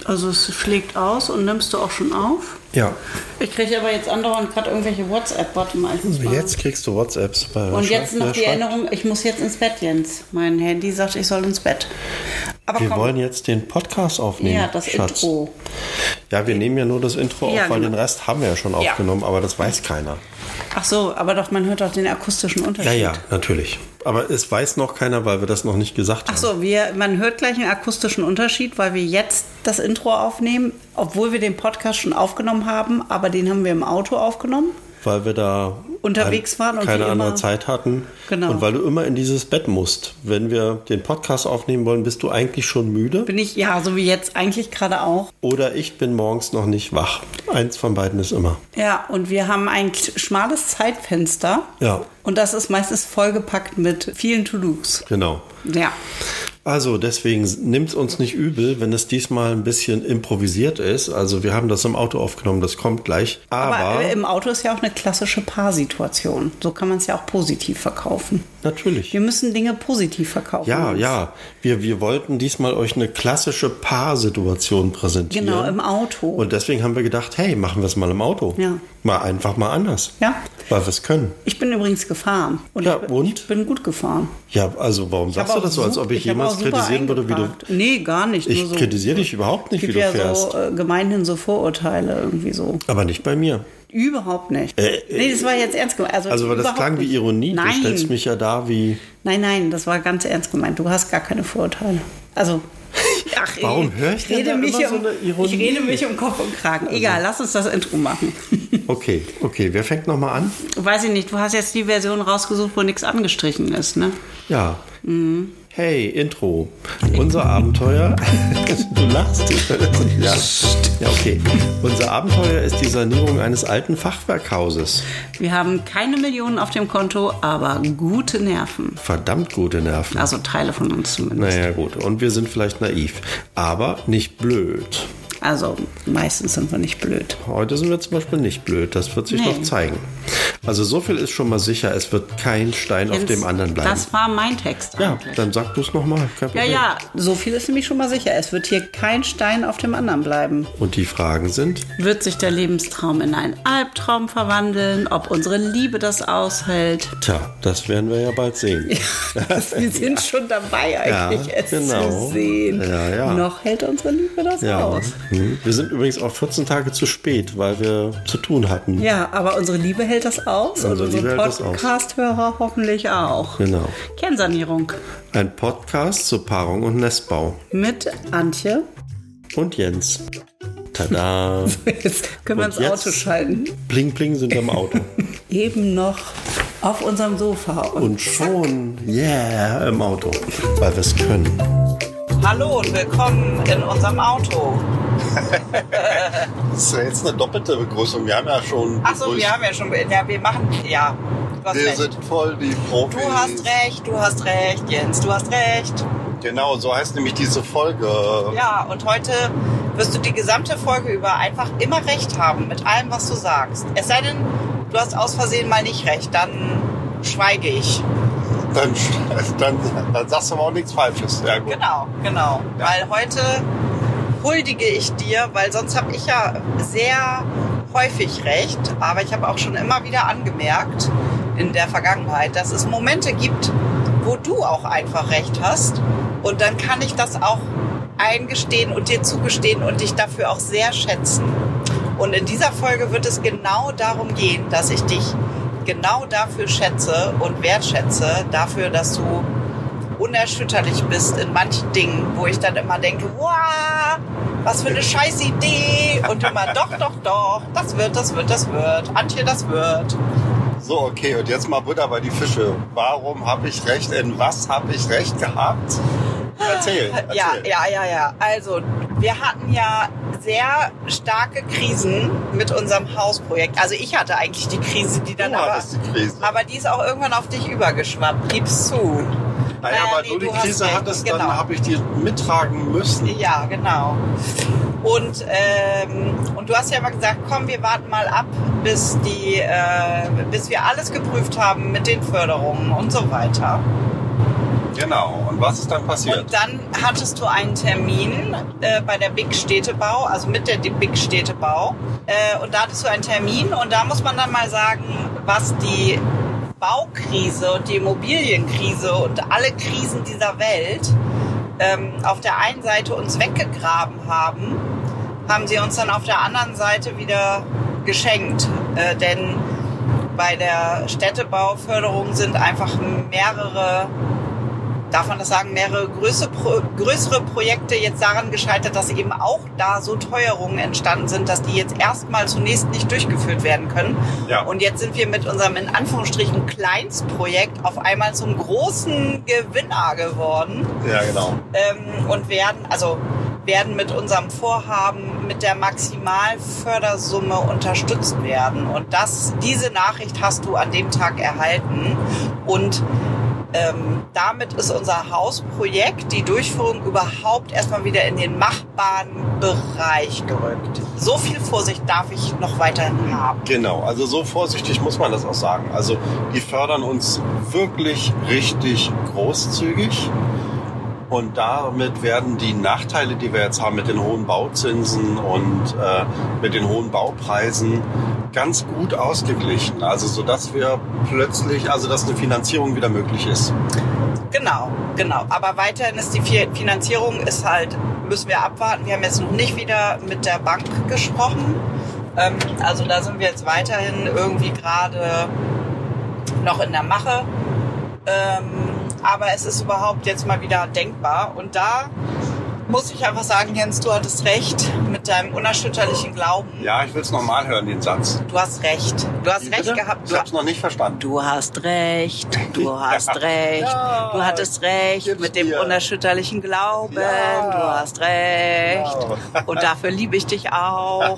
Also es schlägt aus und nimmst du auch schon auf? Ja. Ich kriege aber jetzt andauernd gerade irgendwelche WhatsApp. Warte mal, ich muss mal. Jetzt kriegst du WhatsApps. Und jetzt noch die Erinnerung, ich muss jetzt ins Bett, Jens. Mein Handy sagt, ich soll ins Bett. Aber wir komm. wollen jetzt den Podcast aufnehmen, Ja, das Schatz. Intro. Ja, wir nehmen ja nur das Intro auf, weil genau. den Rest haben wir ja schon aufgenommen, aber das weiß keiner. Ach so, aber doch, man hört doch den akustischen Unterschied. Ja, natürlich. Aber es weiß noch keiner, weil wir das noch nicht gesagt haben. Ach so, man hört gleich einen akustischen Unterschied, weil wir jetzt das Intro aufnehmen, obwohl wir den Podcast schon aufgenommen haben, aber den haben wir im Auto aufgenommen. Weil wir da unterwegs waren und keine andere Zeit hatten. Genau. Und weil du immer in dieses Bett musst. Wenn wir den Podcast aufnehmen wollen, bist du eigentlich schon müde. Bin ich, ja, so wie jetzt eigentlich gerade auch. Oder ich bin morgens noch nicht wach. Eins von beiden ist immer. Ja, und wir haben ein schmales Zeitfenster. Ja. Und das ist meistens vollgepackt mit vielen To-Dos. Genau. Ja. Also deswegen nimmt es uns nicht übel, wenn es diesmal ein bisschen improvisiert ist. Also wir haben das im Auto aufgenommen, das kommt gleich. Aber im Auto ist ja auch eine klassische Paarsituation. So kann man es ja auch positiv verkaufen. Natürlich. Wir müssen Dinge positiv verkaufen. Ja. Wir wollten diesmal euch eine klassische Paarsituation präsentieren. Genau, im Auto. Und deswegen haben wir gedacht, hey, machen wir es mal im Auto. Ja. Einfach mal anders. Ja. Weil wir es können. Ich bin übrigens gefahren. Ich bin gut gefahren. Ja, also warum sagst du das so, als ob ich jemals kritisieren würde, wie du... Nee, gar nicht. Ich nur so, kritisiere dich überhaupt nicht, wie du fährst. fährst. Es gibt ja so gemeinhin so Vorurteile irgendwie so. Aber nicht bei mir. Überhaupt nicht. Nee, das war jetzt ernst gemeint. Also das klang wie Ironie. Nein. Du stellst mich ja da wie... Nein, das war ganz ernst gemeint. Du hast gar keine Vorurteile. Also... Ach, warum höre ich denn da immer so eine Ironie? Ich rede mich um Kopf und Kragen. Egal, lass uns das Intro machen. Okay. Wer fängt nochmal an? Weiß ich nicht. Du hast jetzt die Version rausgesucht, wo nichts angestrichen ist, ne? Ja. Hey, Intro. Unser Abenteuer. Du lachst. Ja, okay. Unser Abenteuer ist die Sanierung eines alten Fachwerkhauses. Wir haben keine Millionen auf dem Konto, aber gute Nerven. Verdammt gute Nerven. Also Teile von uns zumindest. Naja, gut. Und wir sind vielleicht naiv, aber nicht blöd. Also meistens sind wir nicht blöd. Heute sind wir zum Beispiel nicht blöd. Das wird sich noch zeigen. Also so viel ist schon mal sicher, es wird kein Stein auf dem anderen bleiben. Das war mein Text eigentlich. Ja, dann sag du es nochmal. Ja, so viel ist nämlich schon mal sicher. Es wird hier kein Stein auf dem anderen bleiben. Und die Fragen sind? Wird sich der Lebenstraum in einen Albtraum verwandeln? Ob unsere Liebe das aushält? Tja, das werden wir ja bald sehen. Wir sind schon dabei eigentlich, es zu sehen. Ja. Noch hält unsere Liebe das aus. Wir sind übrigens auch 14 Tage zu spät, weil wir zu tun hatten. Ja, aber unsere Liebe hält das aus und unsere Podcast-Hörer hoffentlich auch. Genau. Kernsanierung. Ein Podcast zur Paarung und Nestbau. Mit Antje. Und Jens. Tada. Jetzt können wir ins Auto schalten. Bling, bling sind wir im Auto. Eben noch auf unserem Sofa. Und schon, im Auto. Weil wir es können. Hallo und willkommen in unserem Auto. Das ist ja jetzt eine doppelte Begrüßung. Wir haben ja schon... Achso, wir haben ja schon... Ja, wir machen... Ja, du hast wir recht. sind voll die Profis. Du hast recht, Jens, du hast recht. Genau, so heißt nämlich diese Folge. Ja, und heute wirst du die gesamte Folge über einfach immer recht haben mit allem, was du sagst. Es sei denn, du hast aus Versehen mal nicht recht, dann schweige ich. Dann sagst du aber auch nichts Falsches. Ja, gut. Genau. Ja. Weil heute huldige ich dir, weil sonst habe ich ja sehr häufig recht, aber ich habe auch schon immer wieder angemerkt in der Vergangenheit, dass es Momente gibt, wo du auch einfach recht hast und dann kann ich das auch eingestehen und dir zugestehen und dich dafür auch sehr schätzen. Und in dieser Folge wird es genau darum gehen, dass ich dich genau dafür schätze und wertschätze, dafür, dass du unerschütterlich bist in manchen Dingen, wo ich dann immer denke, wow, was für eine scheiß Idee. Und immer, doch, das wird. Antje, das wird. So, okay, und jetzt mal Butter bei die Fische. Warum habe ich recht? In was habe ich recht gehabt? Erzähl. Ja. Also, wir hatten ja sehr starke Krisen mit unserem Hausprojekt. Also ich hatte eigentlich die Krise, die dann aber die ist auch irgendwann auf dich übergeschwappt. Gib's zu. Naja, weil du die Krise hattest, dann habe ich die mittragen müssen. Ja, genau. Und du hast ja immer gesagt, komm, wir warten mal ab, bis wir alles geprüft haben mit den Förderungen und so weiter. Genau. Und was ist dann passiert? Und dann hattest du einen Termin bei der Big Städtebau, also mit der Big Städtebau. Und da hattest du einen Termin und da muss man dann mal sagen, was die Baukrise und die Immobilienkrise und alle Krisen dieser Welt auf der einen Seite uns weggegraben haben, haben sie uns dann auf der anderen Seite wieder geschenkt. Denn bei der Städtebauförderung sind einfach mehrere, darf man das sagen, mehrere größere Projekte jetzt daran gescheitert, dass eben auch da so Teuerungen entstanden sind, dass die jetzt erstmal zunächst nicht durchgeführt werden können. Ja. Und jetzt sind wir mit unserem in Anführungsstrichen Kleinstprojekt auf einmal zum großen Gewinner geworden. Ja, genau. Und werden mit unserem Vorhaben mit der Maximalfördersumme unterstützt werden. Und diese Nachricht hast du an dem Tag erhalten. Und damit ist unser Hausprojekt, die Durchführung überhaupt erstmal wieder in den machbaren Bereich gerückt. So viel Vorsicht darf ich noch weiterhin haben. Genau, also so vorsichtig muss man das auch sagen. Also die fördern uns wirklich richtig großzügig. Und damit werden die Nachteile, die wir jetzt haben mit den hohen Bauzinsen und mit den hohen Baupreisen, ganz gut ausgeglichen. Also sodass wir plötzlich, dass eine Finanzierung wieder möglich ist. Genau. Aber weiterhin ist die Finanzierung müssen wir abwarten. Wir haben jetzt noch nicht wieder mit der Bank gesprochen. Also da sind wir jetzt weiterhin irgendwie gerade noch in der Mache. Aber es ist überhaupt jetzt mal wieder denkbar. Und da muss ich einfach sagen, Jens, du hattest recht mit deinem unerschütterlichen Glauben. Ja, ich will es nochmal hören, den Satz. Du hast recht. Du hast recht gehabt. Ich hab's noch nicht verstanden. Du hast recht. Du hast recht. Ja, du hattest recht mit dem unerschütterlichen Glauben. Ja. Du hast recht. Ja. Und dafür liebe ich dich auch.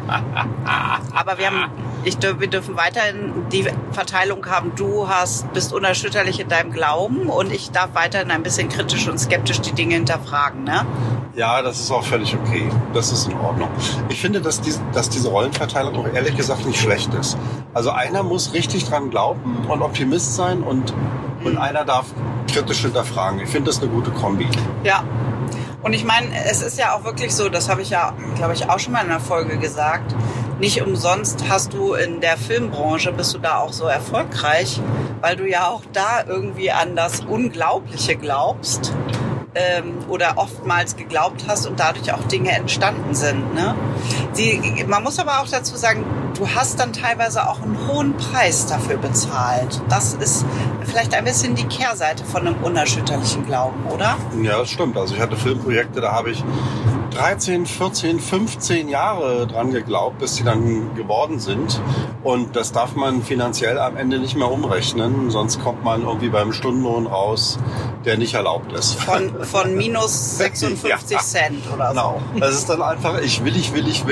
Aber wir dürfen weiterhin die Verteilung haben. Du bist unerschütterlich in deinem Glauben und ich darf weiterhin ein bisschen kritisch und skeptisch die Dinge hinterfragen, ne? Ja, das ist auch völlig okay. Das ist in Ordnung. Ich finde, dass diese Rollenverteilung auch ehrlich gesagt nicht schlecht ist. Also einer muss richtig dran glauben und Optimist sein und einer darf kritisch hinterfragen. Ich finde das eine gute Kombi. Ja. Und ich meine, es ist ja auch wirklich so, das habe ich ja, glaube ich, auch schon mal in einer Folge gesagt, nicht umsonst bist du in der Filmbranche da auch so erfolgreich, weil du ja auch da irgendwie an das Unglaubliche glaubst. Oder oftmals geglaubt hast und dadurch auch Dinge entstanden sind. Ne? Man muss aber auch dazu sagen, du hast dann teilweise auch einen hohen Preis dafür bezahlt. Das ist vielleicht ein bisschen die Kehrseite von einem unerschütterlichen Glauben, oder? Ja, das stimmt. Also ich hatte Filmprojekte, da habe ich 13, 14, 15 Jahre dran geglaubt, bis sie dann geworden sind. Und das darf man finanziell am Ende nicht mehr umrechnen, sonst kommt man irgendwie beim Stundenlohn raus, der nicht erlaubt ist. Von minus 56 Cent oder so. Genau. Das ist dann einfach, ich will.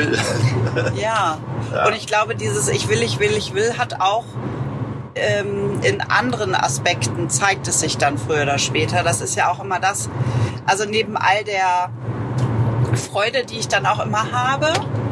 Ja. Und ich glaube, dieses ich will hat auch in anderen Aspekten zeigt es sich dann früher oder später. Das ist ja auch immer das, also neben all der Freude, die ich dann auch immer habe,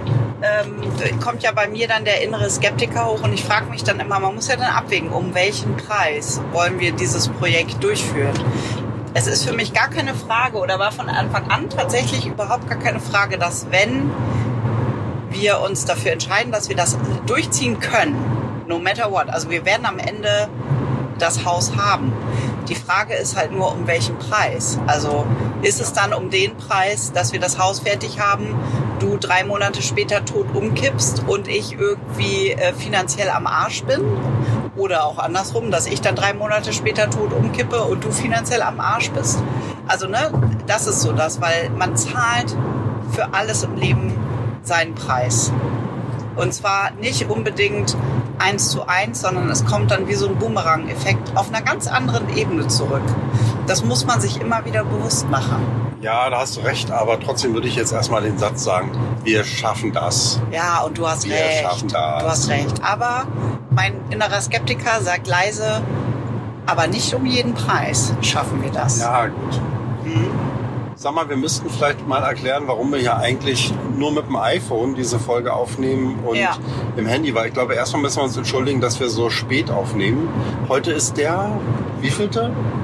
kommt ja bei mir dann der innere Skeptiker hoch und ich frage mich dann immer, man muss ja dann abwägen, um welchen Preis wollen wir dieses Projekt durchführen. Es ist für mich gar keine Frage oder war von Anfang an tatsächlich überhaupt gar keine Frage, dass wenn wir uns dafür entscheiden, dass wir das durchziehen können, no matter what, also wir werden am Ende das Haus haben. Die Frage ist halt nur, um welchen Preis. Also ist es dann um den Preis, dass wir das Haus fertig haben, du 3 Monate später tot umkippst und ich irgendwie finanziell am Arsch bin? Oder auch andersrum, dass ich dann 3 Monate später tot umkippe und du finanziell am Arsch bist? Also das ist so das, weil man zahlt für alles im Leben seinen Preis. Und zwar nicht unbedingt 1:1, sondern es kommt dann wie so ein Boomerang-Effekt auf einer ganz anderen Ebene zurück. Das muss man sich immer wieder bewusst machen. Ja, da hast du recht, aber trotzdem würde ich jetzt erstmal den Satz sagen, wir schaffen das. Ja, und du hast recht. Wir schaffen das. Du hast recht. Aber mein innerer Skeptiker sagt leise, aber nicht um jeden Preis schaffen wir das. Ja, gut. Sag mal, wir müssten vielleicht mal erklären, warum wir hier eigentlich nur mit dem iPhone diese Folge aufnehmen und im Handy, weil ich glaube, erstmal müssen wir uns entschuldigen, dass wir so spät aufnehmen. Heute ist der, wievielte?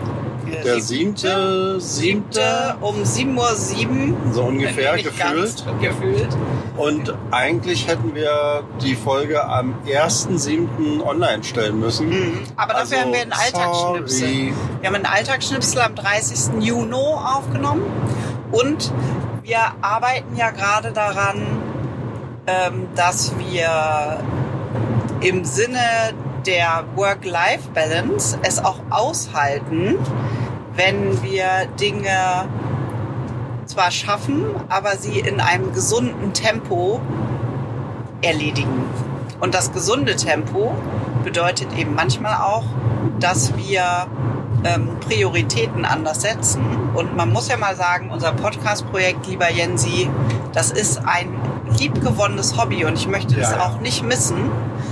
Der siebte um 7:07 Uhr. So ungefähr Nicht ganz gefühlt. Und eigentlich hätten wir die Folge am 1.7. online stellen müssen. Aber dafür haben wir einen Alltagsschnipsel. Wir haben einen Alltagsschnipsel am 30. Juni aufgenommen. Und wir arbeiten ja gerade daran, dass wir im Sinne der Work-Life-Balance es auch aushalten, wenn wir Dinge zwar schaffen, aber sie in einem gesunden Tempo erledigen. Und das gesunde Tempo bedeutet eben manchmal auch, dass wir Prioritäten anders setzen. Und man muss ja mal sagen, unser Podcast-Projekt, lieber Jensi, das ist ein liebgewonnenes Hobby und ich möchte das auch nicht missen.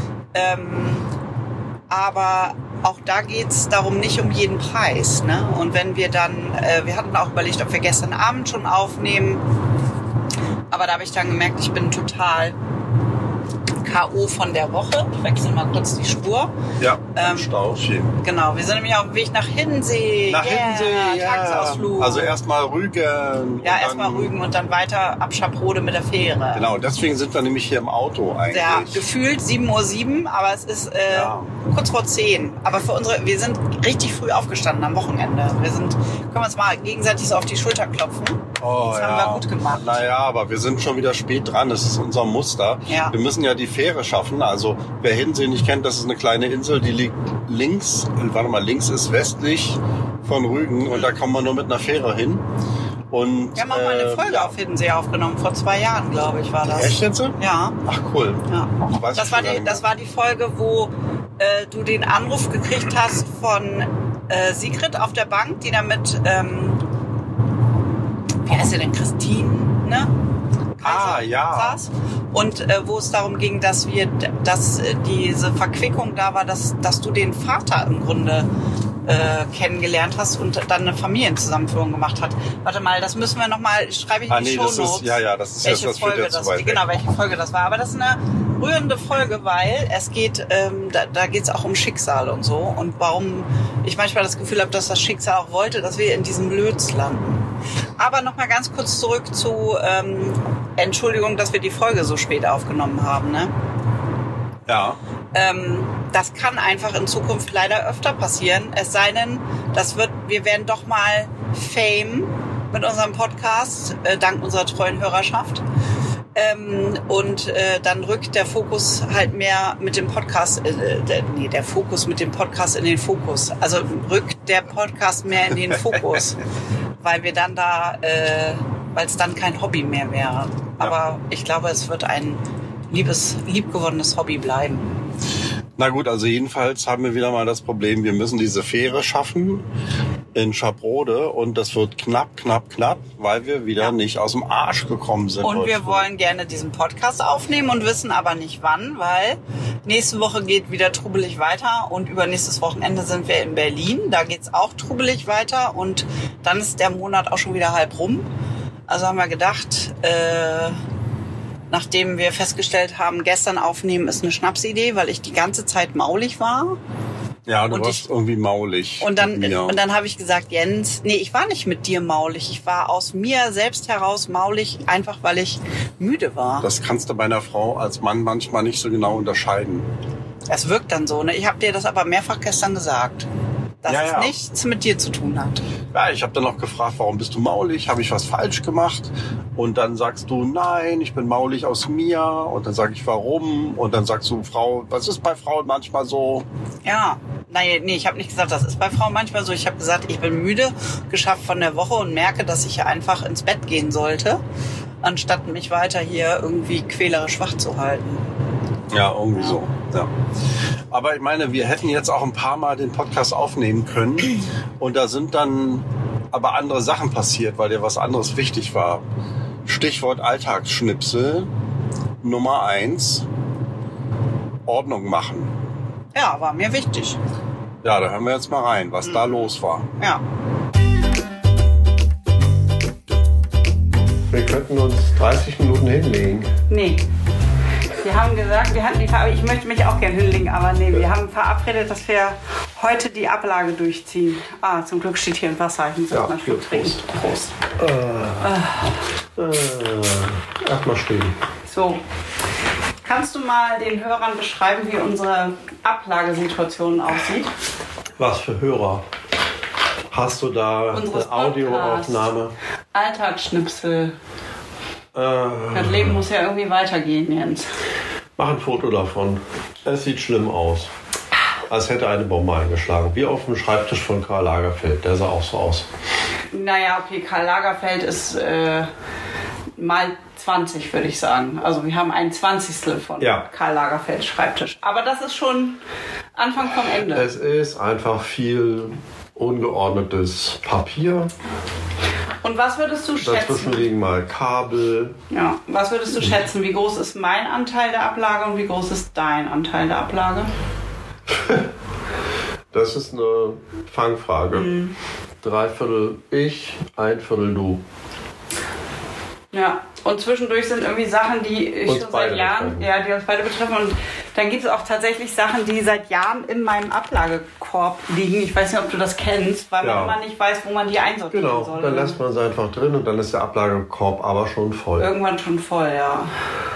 Aber auch da geht es darum, nicht um jeden Preis. Ne? Und wenn wir dann, wir hatten auch überlegt, ob wir gestern Abend schon aufnehmen, aber da habe ich dann gemerkt, ich bin total K.O. von der Woche. Ich wechsle mal kurz die Spur. Ja, Stauchen. Genau, wir sind nämlich auf dem Weg nach Hiddensee. Hiddensee, Tagesausflug. Also erstmal Rügen. Ja, erstmal Rügen und dann weiter ab Schaprode mit der Fähre. Genau, deswegen sind wir nämlich hier im Auto eigentlich. Ja, gefühlt 7:07 Uhr, aber es ist kurz vor 10. Aber für wir sind richtig früh aufgestanden am Wochenende. Können wir uns mal gegenseitig so auf die Schulter klopfen. Oh, das haben wir gut gemacht. Naja, aber wir sind schon wieder spät dran. Das ist unser Muster. Ja. Wir müssen ja die Fähre schaffen. Also wer Hiddensee nicht kennt, das ist eine kleine Insel, die liegt links. Links ist westlich von Rügen und da kommt man nur mit einer Fähre hin. Und, wir haben auch mal eine Folge auf Hiddensee aufgenommen, vor 2 Jahren, glaube ich, war das. Echt jetzt? Ja. Ach, cool. Ja. Das war die Folge, wo du den Anruf gekriegt hast von Sigrid auf der Bank, die da mit, wie heißt sie denn, Christine, ne? Saß. Und wo es darum ging, dass diese Verquickung da war, dass du den Vater im Grunde kennengelernt hast und dann eine Familienzusammenführung gemacht hat. Warte mal, das müssen wir nochmal, schreibe ich in die Shownotes. Das ist jetzt, das Folge jetzt das, so weit genau, weg. welche Folge das war. Aber das ist eine rührende Folge, weil es geht, da geht es auch um Schicksal und so. Und warum ich manchmal das Gefühl habe, dass das Schicksal auch wollte, dass wir in diesem Lötz landen. Aber nochmal ganz kurz zurück zu Entschuldigung, dass wir die Folge so spät aufgenommen haben, ne? Ja. Das kann einfach in Zukunft leider öfter passieren. Es sei denn, wir werden doch mal Fame mit unserem Podcast, dank unserer treuen Hörerschaft. Und dann rückt der Fokus halt mehr mit dem Podcast, der Fokus mit dem Podcast in den Fokus. Also rückt der Podcast mehr in den Fokus, weil wir dann weil es dann kein Hobby mehr wäre. Aber ich glaube, es wird ein liebgewonnenes Hobby bleiben. Na gut, also jedenfalls haben wir wieder mal das Problem, wir müssen diese Fähre schaffen in Schaprode und das wird knapp, weil wir wieder nicht aus dem Arsch gekommen sind. Und wir wollen gerne diesen Podcast aufnehmen und wissen aber nicht wann, weil nächste Woche geht wieder trubelig weiter und übernächstes Wochenende sind wir in Berlin. Da geht's auch trubelig weiter und dann ist der Monat auch schon wieder halb rum. Also haben wir gedacht, nachdem wir festgestellt haben, gestern aufnehmen ist eine Schnapsidee, weil ich die ganze Zeit maulig war. Ja, du warst irgendwie maulig. Und dann habe ich gesagt, Jens, nee, ich war nicht mit dir maulig. Ich war aus mir selbst heraus maulig, einfach weil ich müde war. Das kannst du bei einer Frau als Mann manchmal nicht so genau unterscheiden. Es wirkt dann so, ne? Ich habe dir das aber mehrfach gestern gesagt. Dass es nichts mit dir zu tun hat. Ja, ich habe dann noch gefragt, warum bist du maulig? Habe ich was falsch gemacht? Und dann sagst du, nein, ich bin maulig aus mir. Und dann sage ich, warum? Und dann sagst du, Frau, was ist bei Frauen manchmal so? Ja, nee, ich habe nicht gesagt, das ist bei Frauen manchmal so. Ich habe gesagt, ich bin müde, geschafft von der Woche und merke, dass ich einfach ins Bett gehen sollte, anstatt mich weiter hier irgendwie quälerisch wach zu halten. Ja, irgendwie so. Ja. Aber ich meine, wir hätten jetzt auch ein paar Mal den Podcast aufnehmen können und da sind dann aber andere Sachen passiert, weil dir was anderes wichtig war. Stichwort Alltagsschnipsel Nummer 1, Ordnung machen. Ja, war mir wichtig. Ja, da hören wir jetzt mal rein, was da los war. Ja. Wir könnten uns 30 Minuten hinlegen. Nee. Wir haben gesagt, ich möchte mich auch gerne hinlegen, aber nee, wir haben verabredet, dass wir heute die Ablage durchziehen. Zum Glück steht hier ein Wasser. Ich muss Ja, erstmal Schluck trinken. Prost. Erstmal stehen. So. Kannst du mal den Hörern beschreiben, wie unsere Ablagesituation aussieht? Was für Hörer? Hast du da Unseres eine Audioaufnahme? Alltagsschnipsel. Das Leben muss ja irgendwie weitergehen, Jens. Mach ein Foto davon. Es sieht schlimm aus. Als hätte eine Bombe eingeschlagen. Wie auf dem Schreibtisch von Karl Lagerfeld. Der sah auch so aus. Naja, okay, Karl Lagerfeld ist mal 20, würde ich sagen. Also wir haben ein 20. von Karl Lagerfelds Schreibtisch. Aber das ist schon Anfang vom Ende. Es ist einfach viel ungeordnetes Papier. Und was würdest du schätzen? Dazwischen liegen mal Kabel. Ja, was würdest du schätzen? Wie groß ist mein Anteil der Ablage und wie groß ist dein Anteil der Ablage? Das ist eine Fangfrage. 3/4 ich, 1/4 du. Ja, und zwischendurch sind irgendwie Sachen, die Uns schon seit Jahren, die uns beide betreffen. Und dann gibt es auch tatsächlich Sachen, die seit Jahren in meinem Ablagekorb liegen. Ich weiß nicht, ob du das kennst, weil man immer nicht weiß, wo man die einsortieren soll. Genau, dann lässt man sie einfach drin und dann ist der Ablagekorb aber schon voll. Irgendwann schon voll, ja.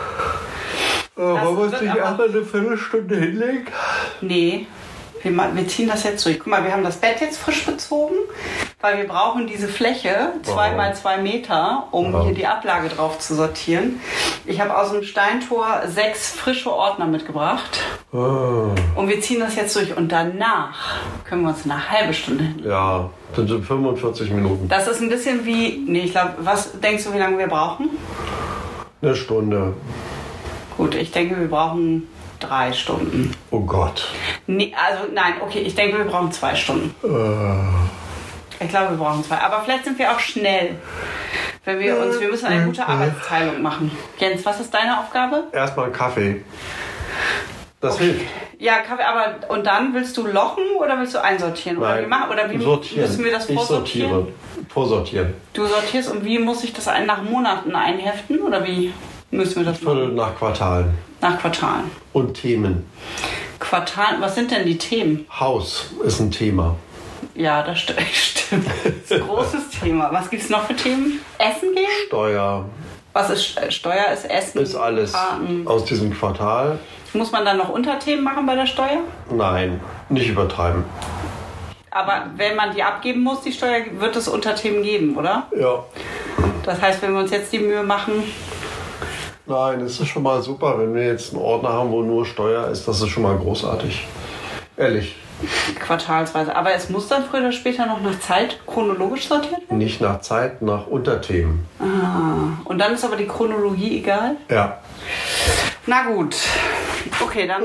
Wollen wir uns nicht erstmal eine Viertelstunde hinlegen? Nee. Wir ziehen das jetzt durch. Guck mal, wir haben das Bett jetzt frisch bezogen, weil wir brauchen diese Fläche 2 mal 2 Meter, um hier die Ablage drauf zu sortieren. Ich habe aus dem Steintor 6 frische Ordner mitgebracht. Und wir ziehen das jetzt durch. Und danach können wir uns eine halbe Stunde hinlegen. Ja, das sind 45 Minuten. Das ist ein bisschen wie... Nee, ich glaube, was denkst du, wie lange wir brauchen? Eine Stunde. Gut, ich denke, wir brauchen 3 Stunden. Oh Gott. Nee, also nein, okay, ich denke, wir brauchen 2 Stunden. Ich glaube, wir brauchen 2. Aber vielleicht sind wir auch schnell. Wenn wir müssen eine gute Arbeitsteilung machen. Jens, was ist deine Aufgabe? Erstmal einen Kaffee. Das hilft. Ja, Kaffee, aber und dann willst du lochen oder willst du einsortieren? Nein, oder wie sortieren. müssen wir das vorsortieren? Ich sortiere. Vorsortieren. Du sortierst und wie muss ich das nach Monaten einheften? Oder wie müssen wir das machen? Nach Quartalen. Nach Quartalen. Und Themen. Quartalen, was sind denn die Themen? Haus ist ein Thema. Ja, das stimmt. Das ist ein großes Thema. Was gibt es noch für Themen? Essen gehen? Steuer. Was ist Steuer? Ist Essen? Ist alles aus diesem Quartal. Muss man dann noch Unterthemen machen bei der Steuer? Nein, nicht übertreiben. Aber wenn man die abgeben muss, die Steuer, wird es Unterthemen geben, oder? Ja. Das heißt, wenn wir uns jetzt die Mühe machen... Nein, es ist schon mal super, wenn wir jetzt einen Ordner haben, wo nur Steuer ist, das ist schon mal großartig. Ehrlich. Quartalsweise. Aber es muss dann früher oder später noch nach Zeit chronologisch sortiert werden? Nicht nach Zeit, nach Unterthemen. Und dann ist aber die Chronologie egal? Ja. Na gut. Okay, dann...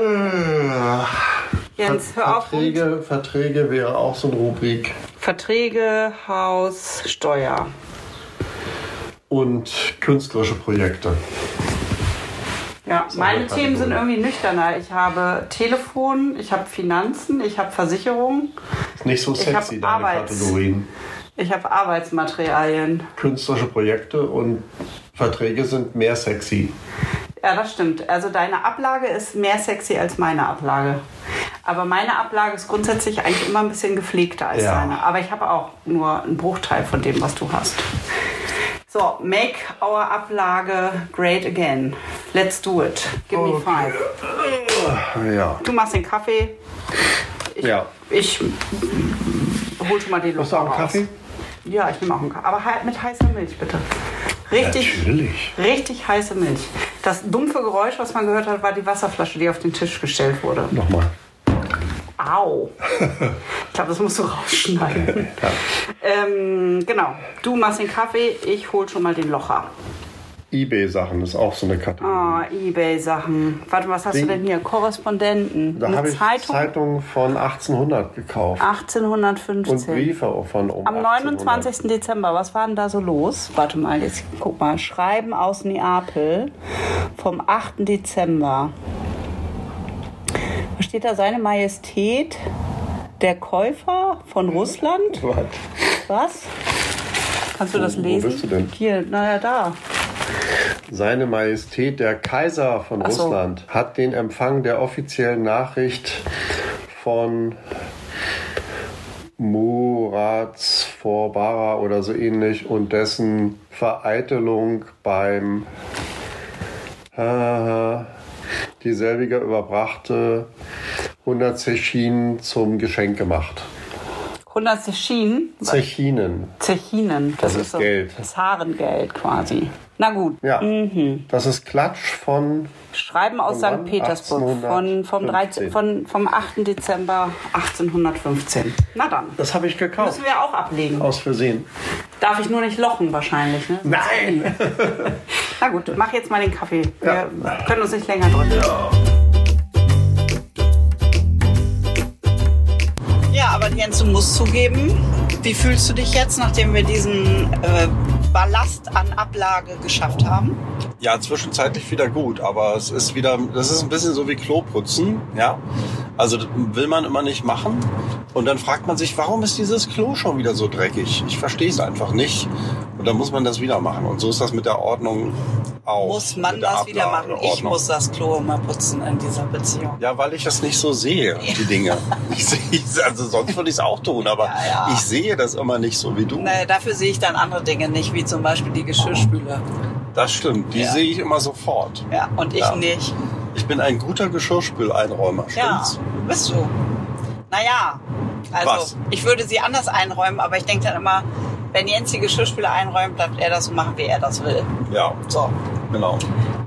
Jens, hör auf. Verträge wäre auch so eine Rubrik. Verträge, Haus, Steuer. Und künstlerische Projekte. Ja, meine Themen sind irgendwie nüchterner. Ich habe Telefon, ich habe Finanzen, ich habe Versicherung. Ist nicht so sexy, deine Kategorien. Ich habe Arbeitsmaterialien. Künstlerische Projekte und Verträge sind mehr sexy. Ja, das stimmt. Also deine Ablage ist mehr sexy als meine Ablage. Aber meine Ablage ist grundsätzlich eigentlich immer ein bisschen gepflegter als deine. Aber ich habe auch nur einen Bruchteil von dem, was du hast. So, make our Ablage great again. Let's do it. Give me 5. Ja. Du machst den Kaffee. Ich hol schon mal den Luft raus. Hast du auch einen Kaffee? Ja, ich nehme auch einen Kaffee. Aber halt mit heißer Milch, bitte. Richtig heiße Milch. Das dumpfe Geräusch, was man gehört hat, war die Wasserflasche, die auf den Tisch gestellt wurde. Nochmal. Au. Ich glaube, das musst du rausschneiden. Genau. Du machst den Kaffee, ich hol schon mal den Locher. eBay-Sachen ist auch so eine Kategorie. eBay-Sachen. Warte, was hast du denn hier? Korrespondenten. Da habe ich Zeitungen von 1800 gekauft. 1815. Und Briefe von Am 29. Dezember, was war denn da so los? Warte mal, jetzt guck mal. Schreiben aus Neapel vom 8. Dezember. Was steht da? Seine Majestät, der Käufer von Russland? Was? Kannst du das lesen? Wo bist du denn? Hier, naja, da. Seine Majestät, der Kaiser von Russland, hat den Empfang der offiziellen Nachricht von Murats Vorbara oder so ähnlich und dessen Vereitelung beim dieselbige überbrachte 100 Zechinen zum Geschenk gemacht. 100 Zechinen? Zechinen. Zechinen. Das ist so Geld. Das Harengeld quasi. Na gut. Ja, das ist Klatsch von... Schreiben aus St. Petersburg vom 8. Dezember 1815. Na dann. Das habe ich gekauft. Müssen wir auch ablegen. Aus Versehen. Darf ich nur nicht lochen wahrscheinlich, ne? Nein! Na gut, mach jetzt mal den Kaffee. Wir können uns nicht länger drücken. Ja, aber Jens, du musst zugeben, wie fühlst du dich jetzt, nachdem wir diesen Ballast an Ablage geschafft haben? Ja, zwischenzeitlich wieder gut, aber das ist ein bisschen so wie Kloputzen, ja. Also das will man immer nicht machen. Und dann fragt man sich, warum ist dieses Klo schon wieder so dreckig? Ich verstehe es einfach nicht. Und dann muss man das wieder machen. Und so ist das mit der Ordnung auch. Muss man das wieder machen? Ich muss das Klo immer putzen in dieser Beziehung. Ja, weil ich das nicht so sehe, die Dinge. Also sonst würde ich es auch tun, aber ich sehe das immer nicht so wie du. Nee, dafür sehe ich dann andere Dinge nicht, wie zum Beispiel die Geschirrspüle. Das stimmt, die sehe ich immer sofort. Ja, und ich nicht. Ich bin ein guter Geschirrspüleinräumer, stimmt's? Ja, bist du. Naja, also ich würde sie anders einräumen, aber ich denke dann immer, wenn Jens die Geschirrspüle einräumt, darf er das so machen, wie er das will. Ja, so. Genau.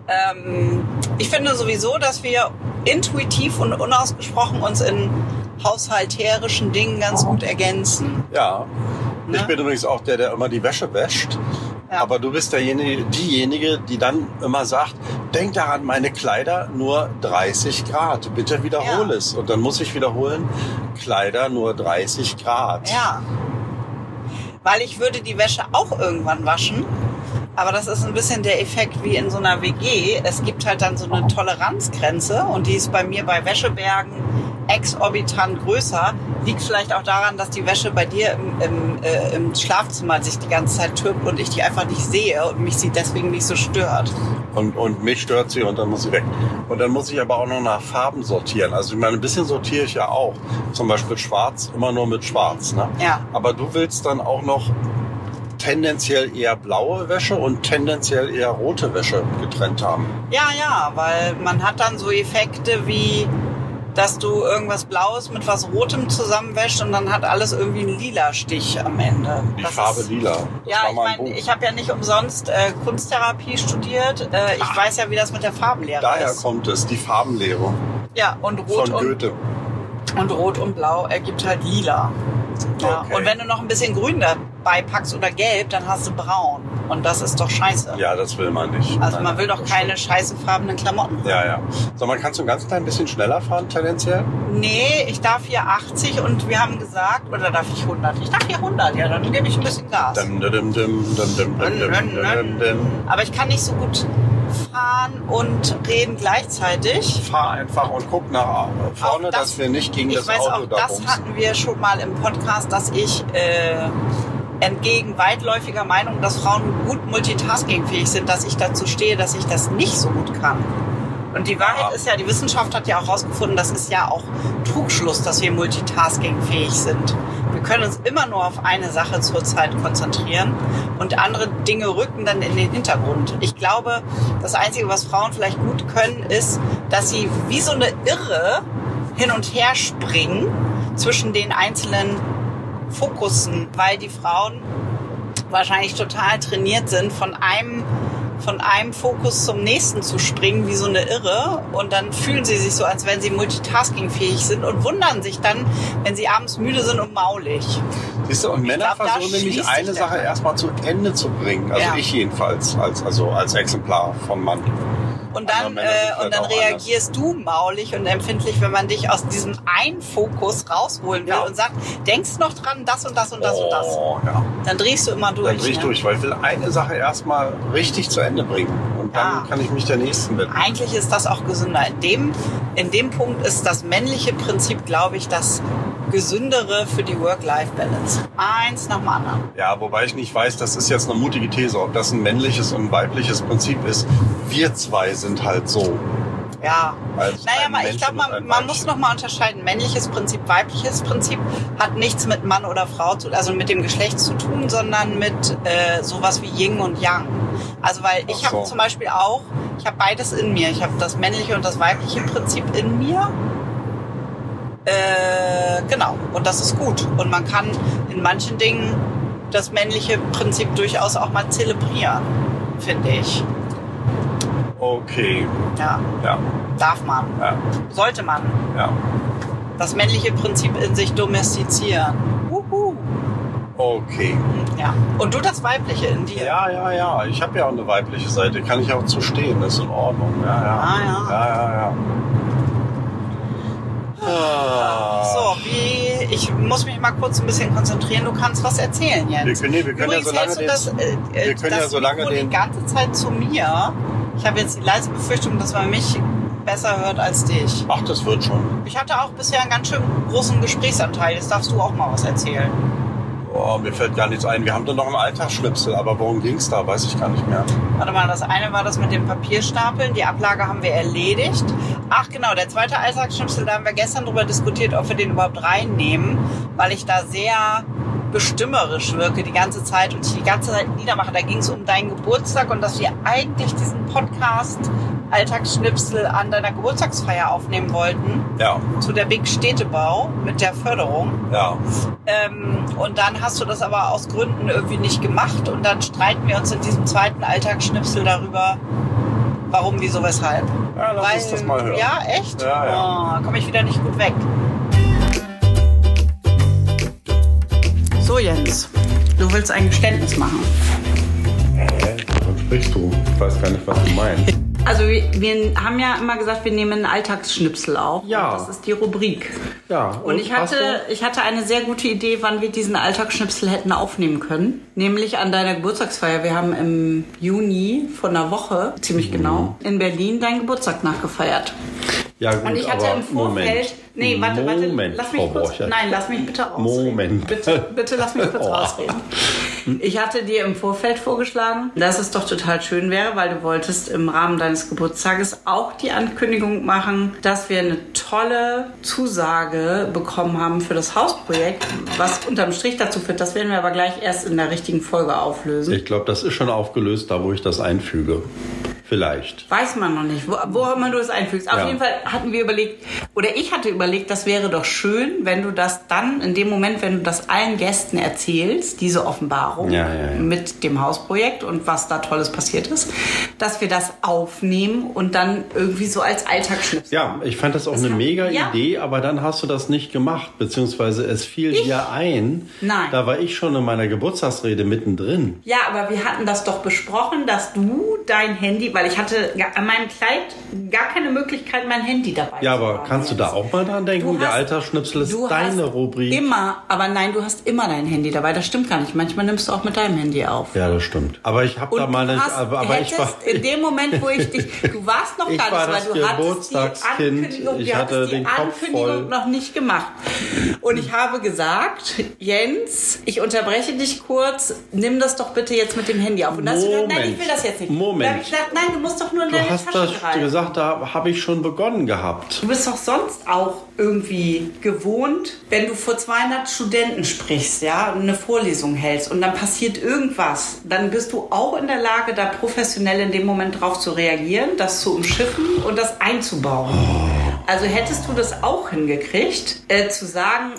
Ich finde sowieso, dass wir intuitiv und unausgesprochen uns in haushalterischen Dingen ganz gut ergänzen. Ja, ne? Ich bin übrigens auch der immer die Wäsche wäscht. Ja. Aber du bist diejenige, die dann immer sagt, denk daran, meine Kleider nur 30 Grad. Bitte wiederhole es. Und dann muss ich wiederholen, Kleider nur 30 Grad. Ja. Weil ich würde die Wäsche auch irgendwann waschen. Aber das ist ein bisschen der Effekt wie in so einer WG. Es gibt halt dann so eine Toleranzgrenze und die ist bei mir bei Wäschebergen exorbitant größer. Liegt vielleicht auch daran, dass die Wäsche bei dir im Schlafzimmer sich die ganze Zeit türmt und ich die einfach nicht sehe und mich sie deswegen nicht so stört. Und mich stört sie und dann muss sie weg. Und dann muss ich aber auch noch nach Farben sortieren. Also ich meine, ein bisschen sortiere ich ja auch. Zum Beispiel schwarz, immer nur mit schwarz. Ne? Ja. Aber du willst dann auch noch tendenziell eher blaue Wäsche und tendenziell eher rote Wäsche getrennt haben. Ja, weil man hat dann so Effekte wie, dass du irgendwas Blaues mit was Rotem zusammenwäscht und dann hat alles irgendwie einen lila Stich am Ende. Die Farbe lila. Ja, ich meine, ich habe ja nicht umsonst Kunsttherapie studiert. Ich weiß ja, wie das mit der Farbenlehre daher ist. Daher kommt es, die Farbenlehre. Ja, und Rot von Goethe. Und Rot und Blau ergibt halt lila. Ja. Okay. Und wenn du noch ein bisschen Grün dabei packst oder Gelb, dann hast du Braun. Und das ist doch scheiße. Ja, das will man nicht. Also man will doch keine scheißefarbenen Klamotten haben. Ja. So, man kannst du ein ganz klein bisschen schneller fahren, tendenziell? Nee, ich darf hier 80 und wir haben gesagt, oder darf ich 100? Ich darf hier 100, ja, dann gebe ich ein bisschen Gas. Aber ich kann nicht so gut fahren und reden gleichzeitig. Fahr einfach und guck nach vorne, dass wir nicht gegen das Auto da das bumsen. hatten wir schon mal im Podcast, dass ich entgegen weitläufiger Meinung, dass Frauen gut multitaskingfähig sind, dass ich dazu stehe, dass ich das nicht so gut kann. Und die Wahrheit ist ja, die Wissenschaft hat ja auch herausgefunden, das ist ja auch Trugschluss, dass wir multitaskingfähig sind. Wir können uns immer nur auf eine Sache zur Zeit konzentrieren und andere Dinge rücken dann in den Hintergrund. Ich glaube, das Einzige, was Frauen vielleicht gut können, ist, dass sie wie so eine Irre hin und her springen zwischen den einzelnen Fokussen, weil die Frauen wahrscheinlich total trainiert sind, von einem Fokus zum nächsten zu springen, wie so eine Irre. Und dann fühlen sie sich so, als wenn sie multitaskingfähig sind und wundern sich dann, wenn sie abends müde sind und maulig. Siehst du, und Männer versuchen nämlich eine Sache erstmal zu Ende zu bringen. Also ich jedenfalls, als Exemplar von Mann. Und dann reagierst du maulig und empfindlich, wenn man dich aus diesem einen Fokus rausholen will und sagt, denkst noch dran, das und das und das und das. Ja. Dann drehst du immer durch. Dann dreh ich durch, weil ich will eine Sache erstmal richtig zu Ende bringen. Und dann kann ich mich der nächsten widmen. Eigentlich ist das auch gesünder. In dem Punkt ist das männliche Prinzip, glaube ich, das Gesündere für die Work-Life-Balance. Eins nach dem anderen. Ja, wobei ich nicht weiß, das ist jetzt eine mutige These, ob das ein männliches und ein weibliches Prinzip ist. Wir zwei sind halt so. Ja. Als Naja, ein ich Männchen glaube, und ein man muss Weibchen. nochmal unterscheiden. Männliches Prinzip, weibliches Prinzip hat nichts mit Mann oder Frau zu, also mit dem Geschlecht zu tun, sondern mit sowas wie Yin und Yang. Also weil ich Ach so. habe zum Beispiel auch, ich habe beides in mir. Ich habe das männliche und das weibliche Prinzip in mir. Genau. Und das ist gut. Und man kann in manchen Dingen das männliche Prinzip durchaus auch mal zelebrieren, finde ich. Okay. Ja, Ja. darf man. Ja. Sollte man. Ja. Das männliche Prinzip in sich domestizieren. Wuhu. Okay. Ja. Und du das weibliche in dir. Ja. Ich habe ja auch eine weibliche Seite. Kann ich auch zu stehen. Das ist in Ordnung. Ja. Ja. So, ich muss mich mal kurz ein bisschen konzentrieren. Du kannst was erzählen, Jens. Wir können ja Übrigens so lange hältst du das, wir können ja das so lange Mikro die ganze Zeit zu mir. Ich habe jetzt die leise Befürchtung, dass man mich besser hört als dich. Ach, das wird schon. Ich hatte auch bisher einen ganz schön großen Gesprächsanteil. Jetzt darfst du auch mal was erzählen. Oh, mir fällt gar nichts ein. Wir haben da noch einen Alltagsschnipsel, aber worum ging's da? Weiß ich gar nicht mehr. Warte mal, das eine war das mit dem Papierstapeln. Die Ablage haben wir erledigt. Ach genau, der zweite Alltagsschnipsel, da haben wir gestern drüber diskutiert, ob wir den überhaupt reinnehmen, weil ich da sehr bestimmerisch wirke die ganze Zeit und ich die ganze Zeit niedermache. Da ging es um deinen Geburtstag und dass wir eigentlich diesen Podcast Alltagsschnipsel an deiner Geburtstagsfeier aufnehmen wollten. Ja. Zu der Big Städtebau mit der Förderung. Ja. Und dann hast du das aber aus Gründen irgendwie nicht gemacht und dann streiten wir uns in diesem zweiten Alltagsschnipsel darüber, warum, wieso, weshalb. Ja, lass uns das mal hören. Ja, echt? Ja. Oh, komme ich wieder nicht gut weg. So, Jens, du willst ein Geständnis machen. Was sprichst du? Ich weiß gar nicht, was du meinst. Also wir haben ja immer gesagt, wir nehmen einen Alltagsschnipsel auf. Ja. Und das ist die Rubrik. Ja. Und ich hatte eine sehr gute Idee, wann wir diesen Alltagsschnipsel hätten aufnehmen können. Nämlich an deiner Geburtstagsfeier. Wir haben im Juni vor einer Woche, ziemlich genau, in Berlin deinen Geburtstag nachgefeiert. Ja, gut, Und ich hatte aber im Vorfeld... Moment. Nee, warte, Moment, lass mich Frau kurz... Borchert. Nein, lass mich bitte ausreden. Moment. Bitte lass mich kurz ausreden. Ich hatte dir im Vorfeld vorgeschlagen, dass es doch total schön wäre, weil du wolltest im Rahmen deines Geburtstages auch die Ankündigung machen, dass wir eine tolle Zusage bekommen haben für das Hausprojekt, was unterm Strich dazu führt, das werden wir aber gleich erst in der richtigen Folge auflösen. Ich glaube, das ist schon aufgelöst, da wo ich das einfüge. Vielleicht. Weiß man noch nicht, wo immer du es einfügst. Auf jeden Fall hatten wir überlegt, oder ich hatte überlegt, das wäre doch schön, wenn du das dann, in dem Moment, wenn du das allen Gästen erzählst, diese Offenbarung mit dem Hausprojekt und was da Tolles passiert ist, dass wir das aufnehmen und dann irgendwie so als Alltagsschnipsel. Ja, ich fand das auch eine mega Idee, aber dann hast du das nicht gemacht, beziehungsweise es fiel dir ein. Nein. Da war ich schon in meiner Geburtstagsrede mittendrin. Ja, aber wir hatten das doch besprochen, dass du dein Handy, weil ich hatte an meinem Kleid gar keine Möglichkeit, mein Handy dabei Ja, zu aber haben. kannst du da auch mal dran denken? Der Alltagsschnipsel ist deine Rubrik. Immer, aber nein, du hast immer dein Handy dabei. Das stimmt gar nicht. Manchmal nimmst du auch mit deinem Handy auf. Ja, das stimmt. Aber ich habe da mal aber ich war in dem Moment, wo ich dich, du warst noch gar nicht, war weil das du hattest Geburtstagskind. Ich hatte den Kopf voll. noch nicht gemacht. Und ich habe gesagt, Jens, ich unterbreche dich kurz, nimm das doch bitte jetzt mit dem Handy auf. Und dann hast du gesagt, nein, ich will das jetzt nicht. Moment. Dann habe ich gesagt, nein, du musst doch nur in Du deine hast Tasche das greifen. gesagt, da habe ich schon begonnen gehabt. Du bist doch sonst auch irgendwie gewohnt, wenn du vor 200 Studenten sprichst, ja, und eine Vorlesung hältst und dann passiert irgendwas, dann bist du auch in der Lage, da professionell in dem Moment drauf zu reagieren, das zu umschiffen und das einzubauen. Also hättest du das auch hingekriegt, zu sagen,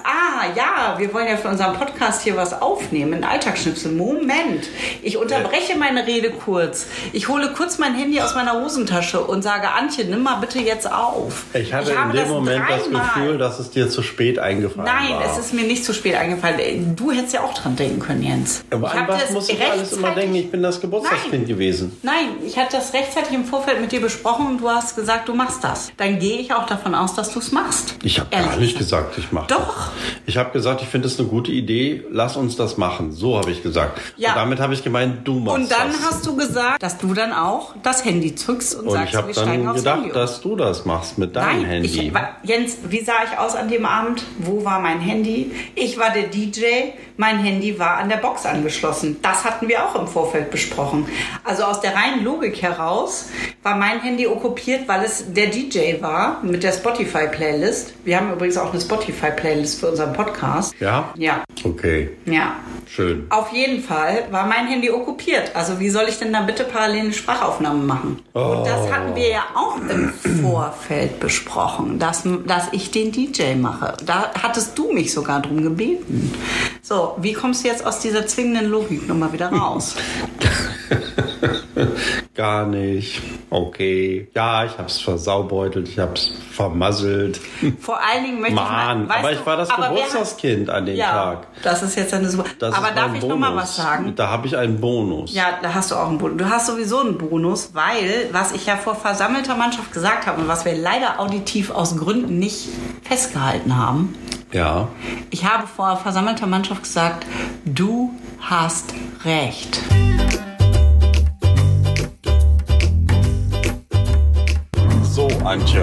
ja, wir wollen ja für unseren Podcast hier was aufnehmen, einen Alltagsschnipsel. Moment, ich unterbreche meine Rede kurz. Ich hole kurz mein Handy aus meiner Hosentasche und sage, Antje, nimm mal bitte jetzt auf. Ich hatte in dem Moment das Gefühl, dass es dir zu spät eingefallen war. Nein, es ist mir nicht zu spät eingefallen. Du hättest ja auch dran denken können, Jens. Aber an was muss ich alles immer denken? Ich bin das Geburtstagskind gewesen. Nein, ich hatte das rechtzeitig im Vorfeld mit dir besprochen und du hast gesagt, du machst das. Dann gehe ich auch davon davon aus, dass du es machst. Ich habe gar nicht gesagt, ich mache. Doch. Ich habe gesagt, ich finde es eine gute Idee, lass uns das machen. So habe ich gesagt. Ja. Und damit habe ich gemeint, du machst Und dann das. hast du gesagt, dass du dann auch das Handy zückst und sagst, ich habe wir steigen dann aufs Handy gedacht, um. dass du das machst mit deinem Handy. Jens, wie sah ich aus an dem Abend? Wo war mein Handy? Ich war der DJ, mein Handy war an der Box angeschlossen. Das hatten wir auch im Vorfeld besprochen. Also aus der reinen Logik heraus war mein Handy okkupiert, weil es der DJ war mit der Spotify-Playlist. Wir haben übrigens auch eine Spotify-Playlist für unseren Podcast. Ja? Ja. Okay. Ja. Schön. Auf jeden Fall war mein Handy okkupiert. Also wie soll ich denn da bitte parallel eine Sprachaufnahme machen? Und das hatten wir ja auch im Vorfeld besprochen, dass ich den DJ mache. Da hattest du mich sogar drum gebeten. So, wie kommst du jetzt aus dieser zwingenden Logiknummer wieder raus? Gar nicht. Okay. Ja, ich hab's versaubeutelt, ich hab's vermasselt. Vor allen Dingen möchte Mann, aber ich war das Geburtstagskind an dem Tag. Das ist jetzt eine super... Aber darf ich noch mal was sagen? Da habe ich einen Bonus. Ja, da hast du auch einen Bonus. Du hast sowieso einen Bonus, weil, was ich ja vor versammelter Mannschaft gesagt habe und was wir leider auditiv aus Gründen nicht festgehalten haben. Ja. Ich habe vor versammelter Mannschaft gesagt, du hast recht. So, Antje.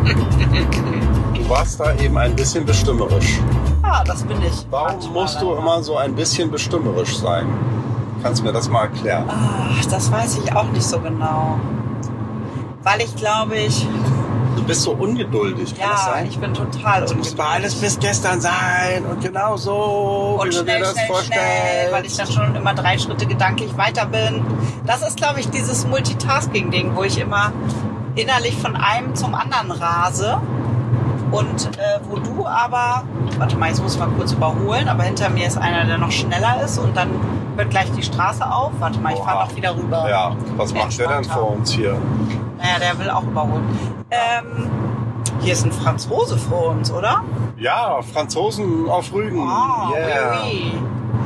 Du warst da eben ein bisschen bestimmerisch. Ja, das bin ich. Warum musst du immer so ein bisschen bestimmerisch sein? Kannst du mir das mal erklären? Ach, das weiß ich auch nicht so genau. Weil ich glaube, Du bist so ungeduldig, kann das sein? ich bin total Das muss mal alles bis gestern sein und genau so, und wie du dir das vorstellst. weil ich dann schon immer 3 Schritte gedanklich weiter bin. Das ist, glaube ich, dieses Multitasking-Ding, wo ich immer innerlich von einem zum anderen rase. Und wo du aber, warte mal, jetzt muss ich mal kurz überholen, aber hinter mir ist einer, der noch schneller ist und dann hört gleich die Straße auf. Warte mal, ich fahre noch wieder rüber. Ja, was macht der denn vor uns hier? Naja, der will auch überholen. Hier ist ein Franzose vor uns, oder? Ja, Franzosen auf Rügen. Oh, yeah. oui.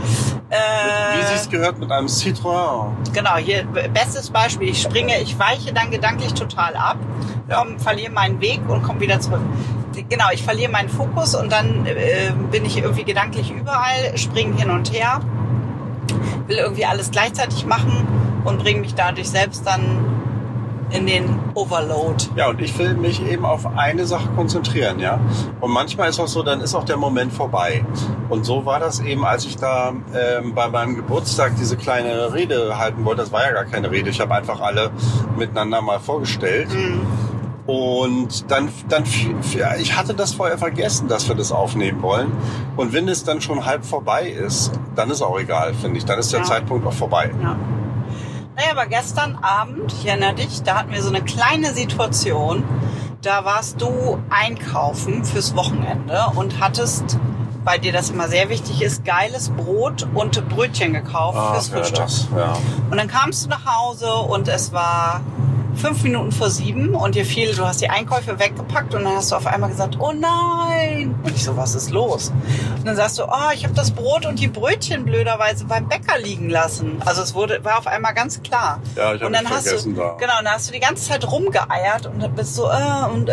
Wie sie es gehört, mit einem Citroën. Genau, hier, bestes Beispiel. Ich weiche dann gedanklich total ab, verliere meinen Weg und komme wieder zurück. Genau, ich verliere meinen Fokus und dann bin ich irgendwie gedanklich überall, springe hin und her, will irgendwie alles gleichzeitig machen und bringe mich dadurch selbst dann in den Overload. Ja, und ich will mich eben auf eine Sache konzentrieren, ja. Und manchmal ist auch so, dann ist auch der Moment vorbei. Und so war das eben, als ich da bei meinem Geburtstag diese kleine Rede halten wollte. Das war ja gar keine Rede. Ich habe einfach alle miteinander mal vorgestellt. Mhm. Und dann ich hatte das vorher vergessen, dass wir das aufnehmen wollen. Und wenn es dann schon halb vorbei ist, dann ist auch egal, finde ich. Dann ist der Zeitpunkt auch vorbei. Ja. Naja, aber gestern Abend, ich erinnere dich, da hatten wir so eine kleine Situation. Da warst du einkaufen fürs Wochenende und hattest, weil dir das immer sehr wichtig ist, geiles Brot und Brötchen gekauft fürs Frühstück. Ja. Und dann kamst du nach Hause und es war 5 Minuten vor 7 und dir fiel, du hast die Einkäufe weggepackt und dann hast du auf einmal gesagt, oh nein. Und ich so, was ist los? Und dann sagst du, oh, ich habe das Brot und die Brötchen blöderweise beim Bäcker liegen lassen. Also es war auf einmal ganz klar. Ja, ich habe mich vergessen da. Genau, und dann hast du die ganze Zeit rumgeeiert und bist so, und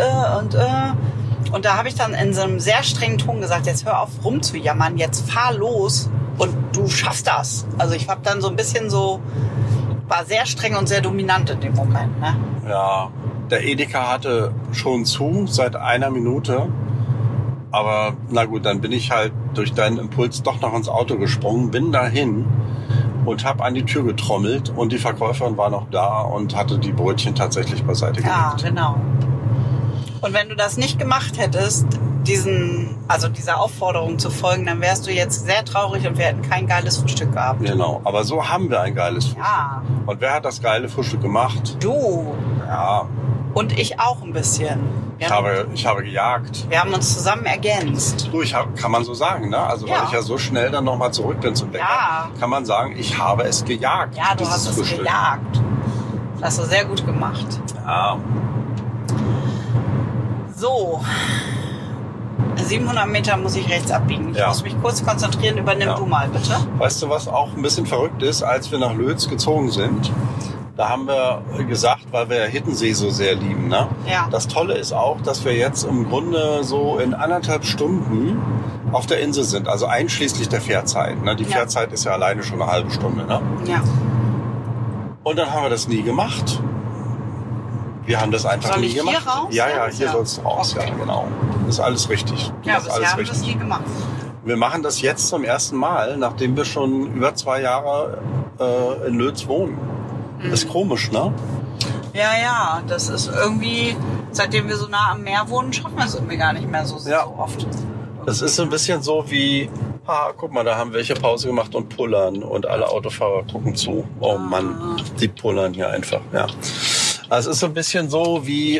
da habe ich dann in so einem sehr strengen Ton gesagt, jetzt hör auf rumzujammern, jetzt fahr los und du schaffst das. Also ich habe dann so ein bisschen war sehr streng und sehr dominant in dem Moment, ne? Ja, der Edeka hatte schon zu seit 1 Minute. Aber na gut, dann bin ich halt durch deinen Impuls doch noch ins Auto gesprungen, bin dahin und habe an die Tür getrommelt und die Verkäuferin war noch da und hatte die Brötchen tatsächlich beiseite gelegt. Ja, genau. Und wenn du das nicht gemacht hättest, dieser Aufforderung zu folgen, dann wärst du jetzt sehr traurig und wir hätten kein geiles Frühstück gehabt. Genau, aber so haben wir ein geiles Frühstück. Ja. Und wer hat das geile Frühstück gemacht? Du. Ja. Und ich auch ein bisschen. Ich habe gejagt. Wir haben uns zusammen ergänzt. Du, kann man so sagen, ne? Also weil ich ja so schnell dann nochmal zurück bin zum Bäcker, kann man sagen, ich habe es gejagt. Ja, du hast es gejagt. Das hast du sehr gut gemacht. Ja. So, 700 Meter muss ich rechts abbiegen. Ich muss mich kurz konzentrieren. Übernimm du mal, bitte. Weißt du, was auch ein bisschen verrückt ist? Als wir nach Lötz gezogen sind, Da haben wir gesagt, weil wir Hiddensee so sehr lieben. Ne? Ja. Das Tolle ist auch, dass wir jetzt im Grunde so in 1,5 Stunden auf der Insel sind. Also einschließlich der Fährzeit. Ne? Die Fährzeit ist ja alleine schon eine halbe Stunde. Ne? Ja. Und dann haben wir das nie gemacht. Wir haben das einfach nie gemacht. Hier raus? Ja, hier sollst du raus. Okay. Ja, genau. Das ist alles richtig. Du Ja, machst bisher alles haben wir das nie gemacht. Wir machen das jetzt zum ersten Mal, nachdem wir schon über 2 Jahre in Lötz wohnen. Ist komisch, ne? Ja, das ist irgendwie, seitdem wir so nah am Meer wohnen, schaffen wir es irgendwie gar nicht mehr so oft. Das ist so ein bisschen so wie, guck mal, da haben welche Pause gemacht und pullern und alle Autofahrer gucken zu. Oh Mann, die pullern hier einfach, ja. Also es ist so ein bisschen so wie,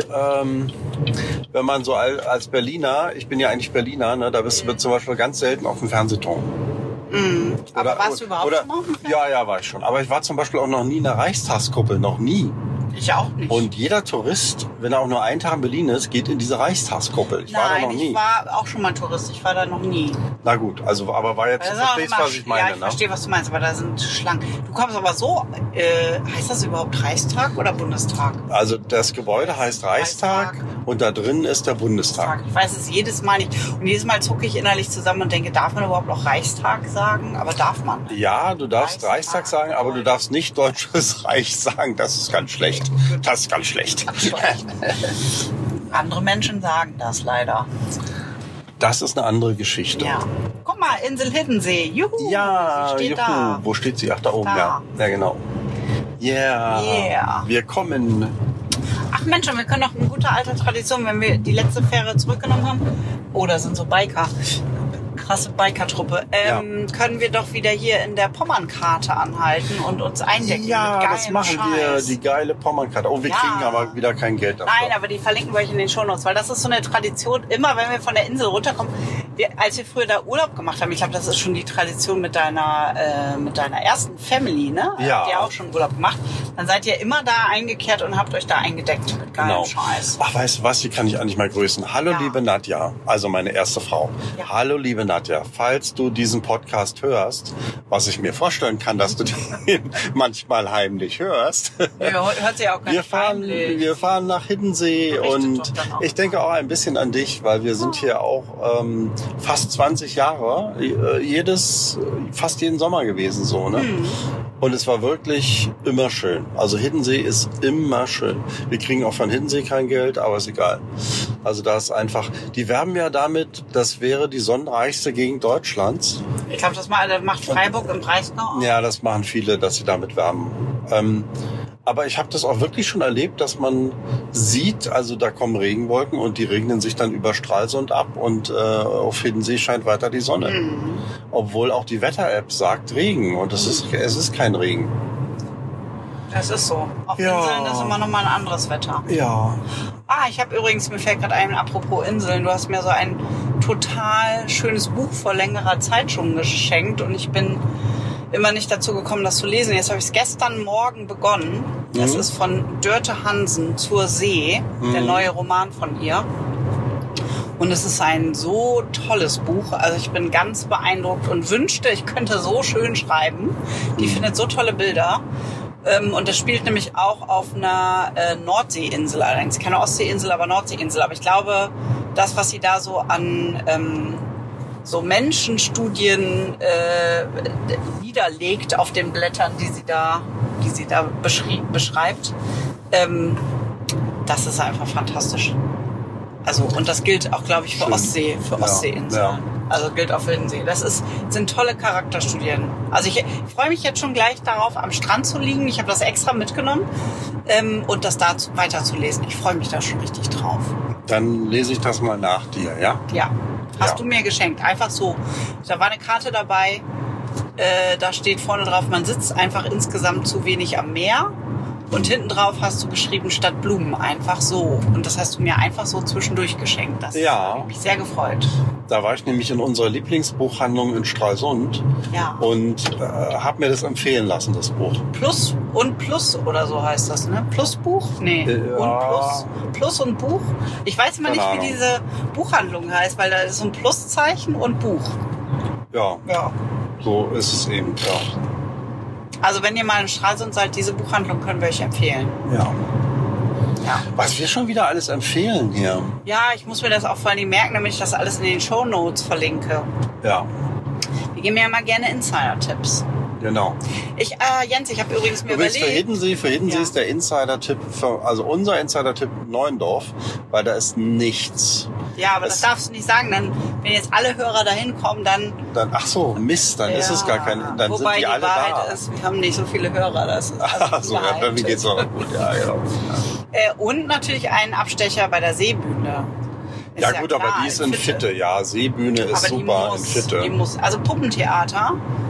wenn man so als Berliner, ich bin ja eigentlich Berliner, ne, da bist du zum Beispiel ganz selten auf dem Fernsehturm. Aber warst du überhaupt schon mal auf dem Fernsehturm? Ja, war ich schon. Aber ich war zum Beispiel auch noch nie in der Reichstagskuppel, noch nie. Ich auch nicht. Und jeder Tourist, wenn er auch nur einen Tag in Berlin ist, geht in diese Reichstagskuppel. Ich war da noch nie. Ich war auch schon mal Tourist, ich war da noch nie. Na gut, also aber war jetzt, du verstehst, was ich meine. Ja, ich verstehe, was du meinst, aber da sind Schlangen. Du kommst aber so, heißt das überhaupt Reichstag oder Bundestag? Also das Gebäude heißt Reichstag und da drin ist der Bundestag. Ich weiß es jedes Mal nicht. Und jedes Mal zucke ich innerlich zusammen und denke, darf man überhaupt noch Reichstag sagen? Aber darf man. Ja, du darfst Reichstag sagen, aber du darfst nicht Deutsches Reich sagen. Das ist ganz schlecht. Das ist ganz schlecht. Andere Menschen sagen das leider. Das ist eine andere Geschichte. Ja. Guck mal, Insel Hiddensee. Juhu. Ja, sie steht da. Wo steht sie? Ach, da oben, Da. ja. Ja, genau. Yeah. Wir kommen. Ach Mensch, und wir können noch eine gute alte Tradition, wenn wir die letzte Fähre zurückgenommen haben, das sind so Biker, krasse Biker-Truppe, können wir doch wieder hier in der Pommernkarte anhalten und uns eindecken Ja, mit geilem das machen wir, Scheiß. die geile Pommernkarte. Oh, wir kriegen aber wieder kein Geld dafür. Nein, aber die verlinken wir euch in den Shownotes, weil das ist so eine Tradition, immer wenn wir von der Insel runterkommen, als wir früher da Urlaub gemacht haben, ich glaube, das ist schon die Tradition mit deiner ersten Family, ne? Ja. Habt ihr auch schon Urlaub gemacht? Dann seid ihr immer da eingekehrt und habt euch da eingedeckt mit geilem Scheiß. Ach, weißt du was, die kann ich eigentlich mal grüßen. Hallo, liebe Nadja, also meine erste Frau. Ja. Hallo, liebe Nadja, falls du diesen Podcast hörst, was ich mir vorstellen kann, dass du den manchmal heimlich hörst. Ja, hört sich auch gar nicht heimlich. Wir fahren nach Hiddensee Berichtet und doch dann auch ich denke auch ein bisschen an dich, weil wir sind hier auch fast 20 Jahre, fast jeden Sommer gewesen, so, ne? Und es war wirklich immer schön. Also Hiddensee ist immer schön. Wir kriegen auch von Hiddensee kein Geld, aber ist egal. Also da ist einfach, die werben ja damit, das wäre die sonnenreichste Gegend Deutschlands. Ich glaube, das macht Freiburg im Breisgau auch. Ja, das machen viele, dass sie damit werben. Aber ich habe das auch wirklich schon erlebt, dass man sieht, also da kommen Regenwolken und die regnen sich dann über Stralsund ab und auf Hiddensee scheint weiter die Sonne. Obwohl auch die Wetter-App sagt Regen und es ist kein Regen. Das ist so. Auf Ja. Inseln ist immer noch mal ein anderes Wetter. Ja. Ich habe übrigens, mir fällt gerade ein, apropos Inseln, du hast mir so ein total schönes Buch vor längerer Zeit schon geschenkt und ich bin immer nicht dazu gekommen, das zu lesen. Jetzt habe ich es gestern Morgen begonnen. Das ist von Dörte Hansen, Zur See, der neue Roman von ihr. Und es ist ein so tolles Buch. Also ich bin ganz beeindruckt und wünschte, ich könnte so schön schreiben. Die findet so tolle Bilder. Und das spielt nämlich auch auf einer Nordseeinsel, allerdings keine Ostseeinsel, aber Nordseeinsel. Aber ich glaube, das, was sie da so an so Menschenstudien niederlegt auf den Blättern, die sie da beschreibt, das ist einfach fantastisch. Also, und das gilt auch, glaube ich, für Ostseeinseln. Ja. Also gilt auch für Hiddensee. Sind tolle Charakterstudien. Also ich freue mich jetzt schon gleich darauf, am Strand zu liegen. Ich habe das extra mitgenommen und das da weiterzulesen. Ich freue mich da schon richtig drauf. Dann lese ich das mal nach dir, ja? Ja. Hast du mir geschenkt. Einfach so. Da war eine Karte dabei. Da steht vorne drauf, man sitzt einfach insgesamt zu wenig am Meer. Und hinten drauf hast du geschrieben, statt Blumen, einfach so. Und das hast du mir einfach so zwischendurch geschenkt. Das hat mich sehr gefreut. Da war ich nämlich in unserer Lieblingsbuchhandlung in Stralsund und habe mir das empfehlen lassen, das Buch. Plus und Plus oder so heißt das, ne? Plusbuch? Nee. Und Plus. Plus und Buch. Ich weiß immer nicht, wie diese Buchhandlung heißt, weil da ist so ein Pluszeichen und Buch. Ja. So ist es eben, ja. Also wenn ihr mal in Stralsund seid, diese Buchhandlung können wir euch empfehlen. Ja. Ja. Was wir schon wieder alles empfehlen hier. Ja, ich muss mir das auch vor allem merken, damit ich das alles in den Shownotes verlinke. Ja, Wir geben ja mal gerne Insider-Tipps. genau. Jens, ich habe übrigens mir Übrigens überlegt... für Hiddensee Ja. ist der Insider-Tipp, also unser Insider-Tipp Neuendorf, weil da ist nichts. Ja, aber das darfst du nicht sagen. Dann, wenn jetzt alle Hörer dahin kommen, dann... Dann, ach so, Mist, dann ist es gar kein, dann Wobei sind die alle Wahrheit da. ist, wir haben nicht so viele Hörer. Das ist Ach so, Wahrheit ja, wie geht's ist. auch noch gut? Ja, genau. Und natürlich einen Abstecher bei der Seebühne. Ist Ja gut, aber klar, die ist in Fitte, ja. Seebühne ist Aber super in die Fitte. muss, also Puppentheater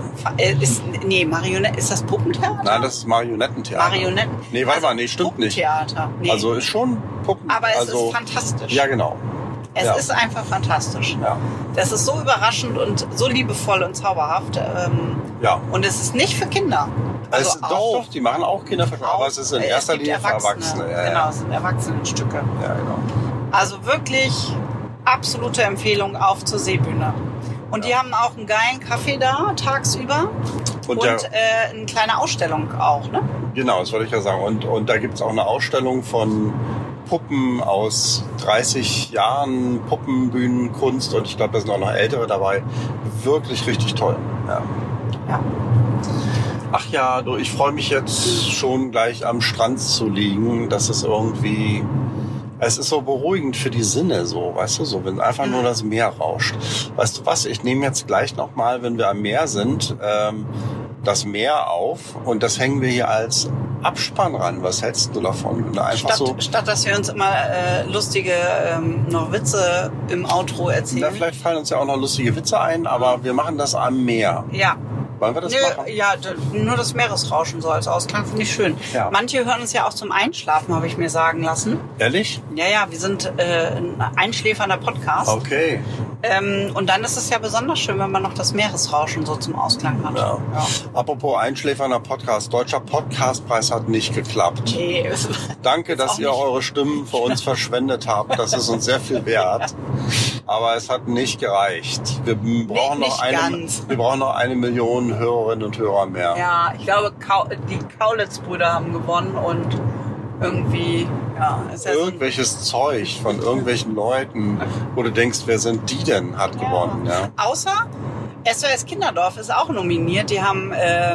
Marionette, ist das Puppentheater? Nein, das ist Marionettentheater. Marionetten. Nee, warte Also mal, nee, stimmt nicht. Puppentheater. Nee. Also ist schon Puppen. aber es also, ist fantastisch. Ja, genau. Es ja. ist einfach fantastisch. Ja. Das ist so überraschend und so liebevoll und zauberhaft. Ja. Und es ist nicht für Kinder. Also Es, doch, die machen auch Kinderverschauung, aber es ist in erster gibt Linie für Erwachsene. Ja, Genau, ja. es sind Erwachsenenstücke. Ja, genau. Also wirklich absolute Empfehlung auf zur Seebühne. Und die haben auch einen geilen Kaffee da tagsüber und eine kleine Ausstellung auch, ne? Genau, das wollte ich ja sagen. Und da gibt es auch eine Ausstellung von Puppen aus 30 Jahren, Puppenbühnenkunst und ich glaube, da sind auch noch ältere dabei. Wirklich richtig toll. Ja. Ja. Ach ja, du, ich freue mich jetzt schon gleich am Strand zu liegen. Das ist irgendwie... Es ist so beruhigend für die Sinne, so, weißt du, so, wenn einfach nur das Meer rauscht. Weißt du was, ich nehme jetzt gleich nochmal, wenn wir am Meer sind, das Meer auf und das hängen wir hier als Abspann ran. Was hältst du davon? Wenn du einfach Statt dass wir uns immer lustige noch Witze im Outro erzählen. Na, vielleicht fallen uns ja auch noch lustige Witze ein, aber wir machen das am Meer. Ja. Wollen wir das machen? Ja, nur das Meeresrauschen so als Ausklang finde ich schön. Ja. Manche hören uns ja auch zum Einschlafen, habe ich mir sagen lassen. Ehrlich? Ja, wir sind ein einschläfernder Podcast. Okay. Und dann ist es ja besonders schön, wenn man noch das Meeresrauschen so zum Ausklang hat. Ja. Apropos einschläfernder Podcast. Deutscher Podcastpreis hat nicht geklappt. Nee, Danke, dass auch ihr nicht. eure Stimmen für uns verschwendet habt. Das ist uns sehr viel wert. Aber es hat nicht gereicht. Wir brauchen nicht ganz. Wir brauchen noch 1 Million Hörerinnen und Hörer mehr. Ja, ich glaube, die Kaulitz-Brüder haben gewonnen und irgendwie, ja, ist ja Irgendwelches Zeug von irgendwelchen Leuten, wo du denkst, wer sind die denn, hat gewonnen. Ja. Außer SOS Kinderdorf ist auch nominiert. Die haben,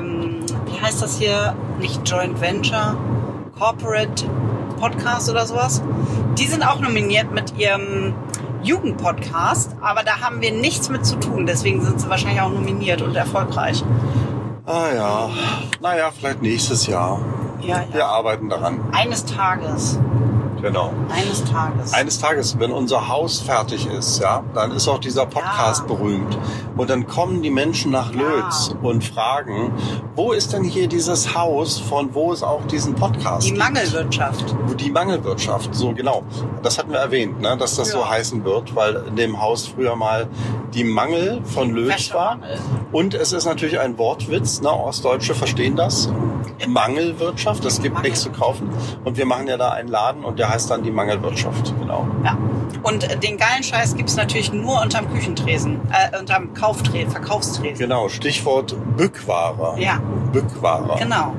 wie heißt das hier? Nicht Joint Venture, Corporate Podcast oder sowas. Die sind auch nominiert mit ihrem Jugendpodcast, aber da haben wir nichts mit zu tun. Deswegen sind sie wahrscheinlich auch nominiert und erfolgreich. Ah ja, naja, vielleicht nächstes Jahr. Ja, Wir arbeiten daran. Eines Tages. Genau. Eines Tages. Eines Tages, wenn unser Haus fertig ist, ja, dann ist auch dieser Podcast berühmt. Und dann kommen die Menschen nach Lötz und fragen, wo ist denn hier dieses Haus, von wo es auch diesen Podcast Die gibt? Mangelwirtschaft. Die Mangelwirtschaft, so genau. Das hatten wir erwähnt, ne, dass das so heißen wird, weil in dem Haus früher mal die Mangel von Lötz war. Wäschemangel. Und es ist natürlich ein Wortwitz, ne, Ostdeutsche verstehen das. Mangelwirtschaft, es gibt nichts zu kaufen. Und wir machen ja da einen Laden und der heißt dann die Mangelwirtschaft, genau. Ja. Und den geilen Scheiß gibt's natürlich nur unterm Küchentresen, unterm Verkaufstresen. Genau, Stichwort Bückware. Ja. Bückware. Genau.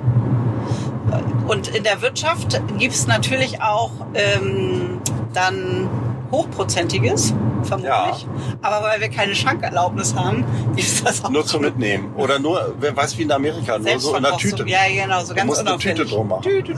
Und in der Wirtschaft gibt's natürlich auch dann Hochprozentiges, vermutlich. Ja. Aber weil wir keine Schankerlaubnis haben, ist das auch Nur zum Mitnehmen. Oder nur, wer weiß wie in Amerika, nur so in der Tüte. Ja, genau, so Du ganz musst eine unauffällig. Tüte drum machen. Tüte.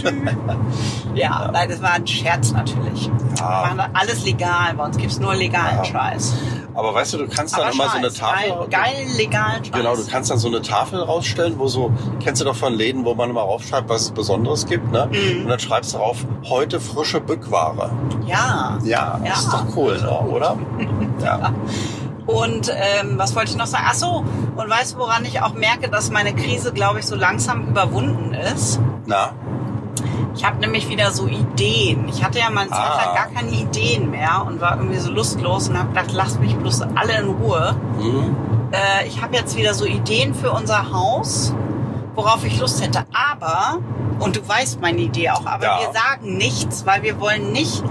Ja, nein, das war ein Scherz natürlich. Ja. Wir machen alles legal, bei uns gibt's nur legalen Scheiß. Aber weißt du, du kannst dann immer so eine Tafel... Geil, legalen Scheiß. Genau, du kannst dann so eine Tafel rausstellen, wo so, kennst du doch von Läden, wo man immer raufschreibt, was es Besonderes gibt, ne? Und dann schreibst du drauf, heute frische Bückware. Ja. Ja, das ist doch cool, oder? Ja. Und was wollte ich noch sagen? Ach so, und weißt du, woran ich auch merke, dass meine Krise, glaube ich, so langsam überwunden ist? Na? Ich habe nämlich wieder so Ideen. Ich hatte ja mal eine Zeit lang gar keine Ideen mehr und war irgendwie so lustlos und habe gedacht, lasst mich bloß alle in Ruhe. Mhm. Ich habe jetzt wieder so Ideen für unser Haus, worauf ich Lust hätte. Aber, und du weißt meine Idee auch, aber Ja. wir sagen nichts, weil wir wollen nicht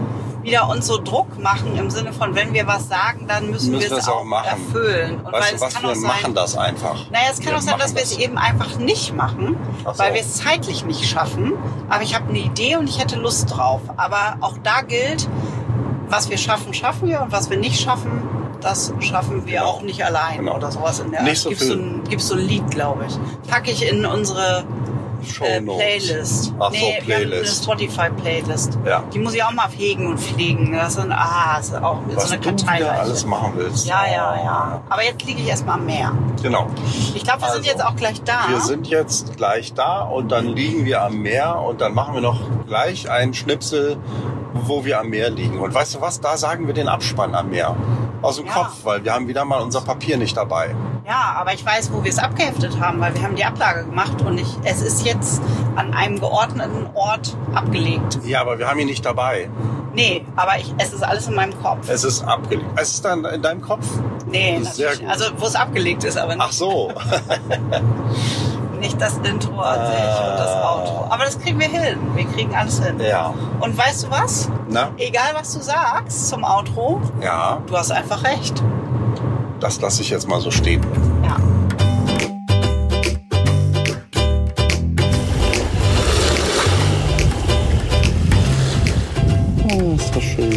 wieder uns so Druck machen im Sinne von, wenn wir was sagen, dann müssen wir es auch erfüllen. Und weißt du was, wir machen das einfach. Naja, es kann auch sein, dass wir es eben einfach nicht machen, weil wir es zeitlich nicht schaffen. Aber ich habe eine Idee und ich hätte Lust drauf. Aber auch da gilt, was wir schaffen, schaffen wir. Und was wir nicht schaffen, das schaffen wir auch nicht allein oder sowas in der Art. So gibt's so ein Lied, glaube ich. Packe ich in unsere Playlist. Ach so, Playlist. Wir haben eine Spotify-Playlist. Ja. Die muss ich auch mal hegen und pflegen. Das ist auch was so eine du Kartei. wieder alles machen willst. Ja. Aber jetzt liege ich erstmal am Meer. Genau. Ich glaube, wir sind jetzt auch gleich da. Wir sind jetzt gleich da und dann liegen wir am Meer und dann machen wir noch gleich einen Schnipsel, wo wir am Meer liegen. Und weißt du was? Da sagen wir den Abspann am Meer. Aus dem Kopf, weil wir haben wieder mal unser Papier nicht dabei. Ja, aber ich weiß, wo wir es abgeheftet haben, weil wir haben die Ablage gemacht und es ist jetzt an einem geordneten Ort abgelegt. Ja, aber wir haben ihn nicht dabei. Nee, aber es ist alles in meinem Kopf. Es ist abgelegt. Es ist dann in deinem Kopf? Nee, natürlich nicht. Also wo es abgelegt ist, aber nicht. Ach so. Nicht das Intro an sich und das Outro. Aber das kriegen wir hin. Wir kriegen alles hin. Ja. Und weißt du was? Na? Egal, was du sagst zum Outro, ja, du hast einfach recht. Das lasse ich jetzt mal so stehen. Ja. Oh, ist das schön.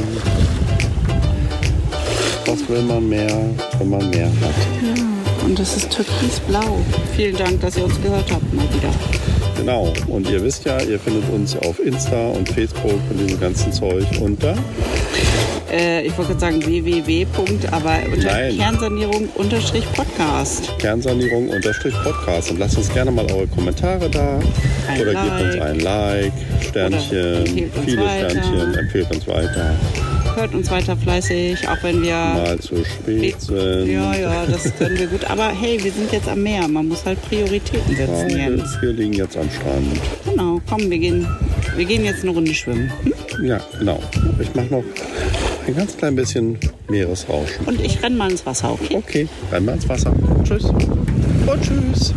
Was will man mehr, wenn man mehr hat? Ja, und das ist türkisblau. Vielen Dank, dass ihr uns gehört habt, mal wieder. Genau, und ihr wisst ja, ihr findet uns auf Insta und Facebook und diesem ganzen Zeug unter. Ich wollte gerade sagen www. aber unter Kernsanierung-Podcast. Kernsanierung-Podcast. Und lasst uns gerne mal eure Kommentare da. Oder gebt uns ein Like, Sternchen, viele Sternchen, empfehlt uns weiter. Hört uns weiter fleißig, auch wenn wir mal zu spät sind. Ja, das können wir gut. Aber hey, wir sind jetzt am Meer. Man muss halt Prioritäten setzen, Jens. Wir liegen jetzt am Strand. Genau, komm, wir gehen jetzt eine Runde schwimmen. Ja, genau. Ich mache noch ein ganz klein bisschen Meeresrauschen. Und ich renne mal ins Wasser, okay? Okay, renn mal ins Wasser. Tschüss. Und tschüss.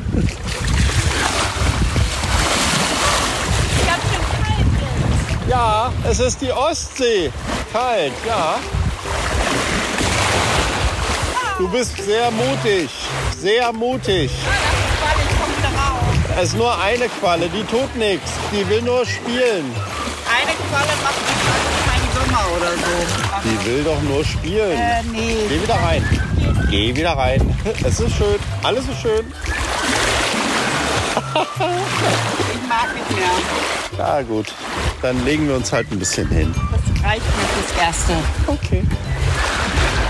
Ganz schön kalt jetzt. Ja, es ist die Ostsee. Kalt, ja. Du bist sehr mutig. Sehr mutig. Ja, das ist Qualle, ich komme wieder raus. Es ist nur eine Qualle, die tut nichts. Die will nur spielen. Eine Qualle macht keinen Sommer oder so. Die will doch nur spielen. Nee. Geh wieder rein. Geh wieder rein. Es ist schön. Alles ist schön. Ich mag nicht mehr. Ja, gut. Dann legen wir uns halt ein bisschen hin. Das reicht mir fürs Erste. Okay.